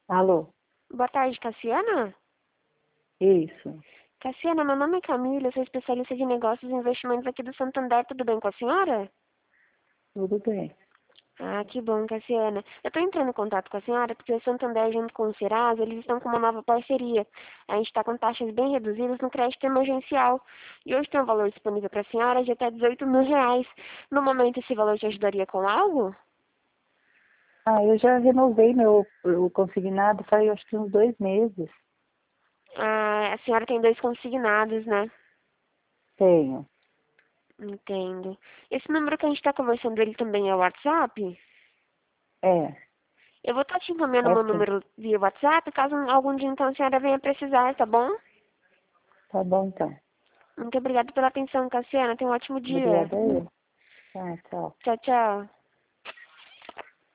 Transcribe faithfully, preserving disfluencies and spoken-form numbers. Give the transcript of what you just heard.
Alô? Boa tarde, Cassiana. Isso. Cassiana, meu nome é Camila, eu sou especialista de negócios e investimentos aqui do Santander. Tudo bem com a senhora? Tudo bem. Ah, que bom, Cassiana. Eu estou entrando em contato com a senhora porque o Santander, junto com o Serasa, eles estão com uma nova parceria. A gente está com taxas bem reduzidas no crédito emergencial. E hoje tem um valor disponível para a senhora de até dezoito mil reais. No momento, esse valor te ajudaria com algo? Ah, eu já renovei meu o consignado faz acho que uns dois meses. Ah, a senhora tem dois consignados, né? Tenho. Entendo. Esse número que a gente está conversando, ele também é o WhatsApp? É, Eu vou estar te encaminhando é meu sim. número via WhatsApp, caso algum dia então a senhora venha precisar, tá bom? Tá bom então. Muito obrigada pela atenção, Cassiana. Tenha um ótimo dia. Obrigada a eu. Tá, tchau. Tchau, tchau.